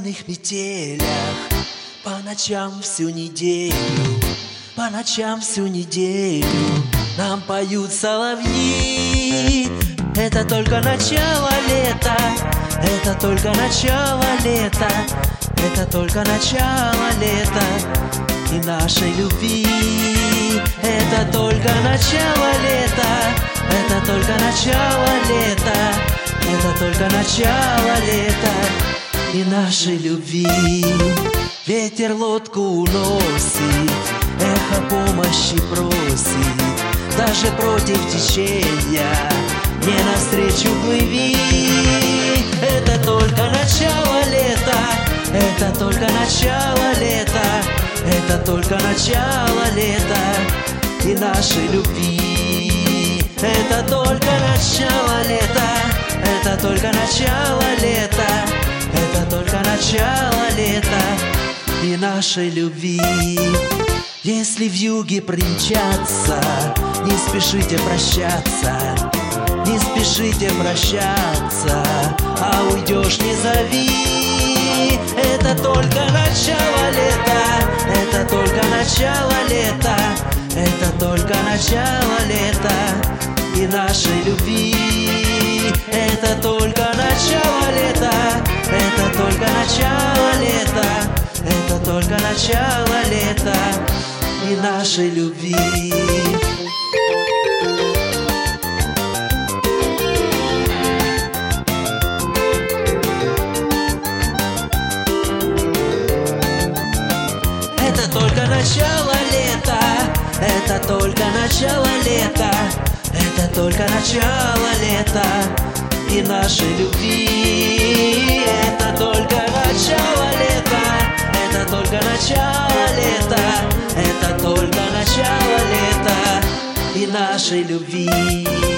осенних метелях, по ночам всю неделю, по ночам всю неделю нам поют соловьи. Это только начало лета, это только начало лета, это только начало лета и нашей любви. Это только начало лета, это только начало лета, это только начало лета и нашей любви. Ветер лодку уносит, эхо помощи просит, даже против течения мне навстречу плыви. Это только начало лета, это только начало лета, это только начало лета и нашей любви. Это только начало лета, это только начало лета, это только начало лета и нашей любви. Если в юге примчаться, не спешите прощаться, не спешите прощаться, а уйдешь не зови. Это только начало лета, это только начало лета, это только начало лета и нашей любви. Это только начало лета, это только начало лета, это только начало лета и нашей любви. Это только начало лета, это только начало лета, это только начало лета и нашей любви. Это только начало лета, это только начало лета, это только начало лета и нашей любви.